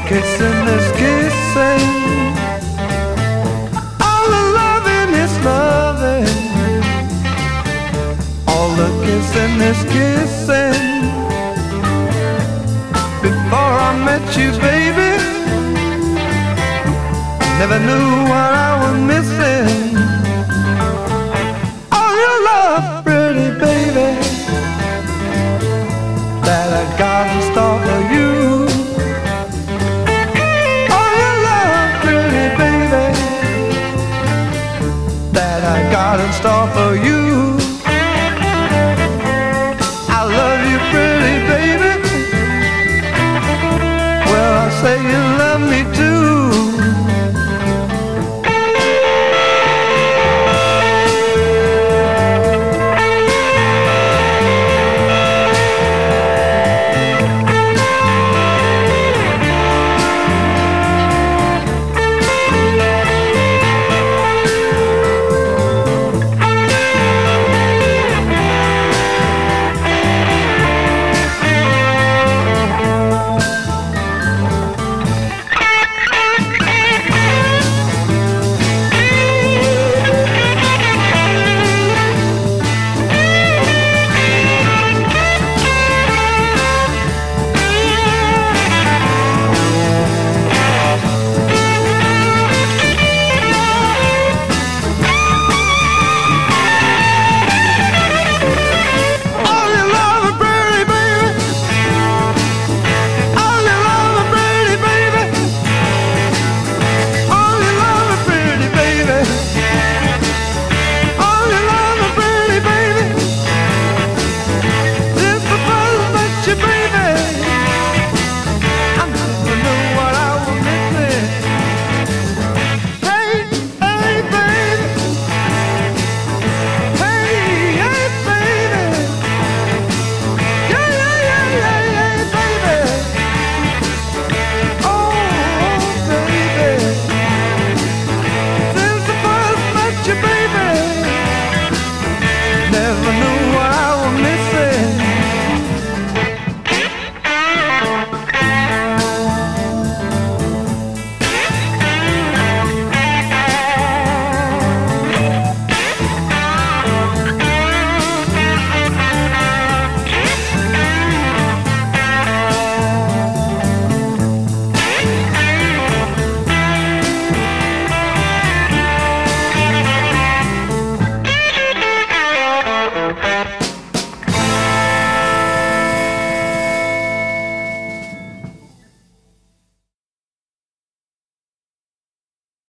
kissing is kissing, all the loving is loving, all the kissing is kissing. Before I met you, baby, never knew what I was missing. All your love, pretty baby, that I got in store for you. All your love, pretty baby, that I got in store for you. I love you, pretty baby. Well, I say you love me too.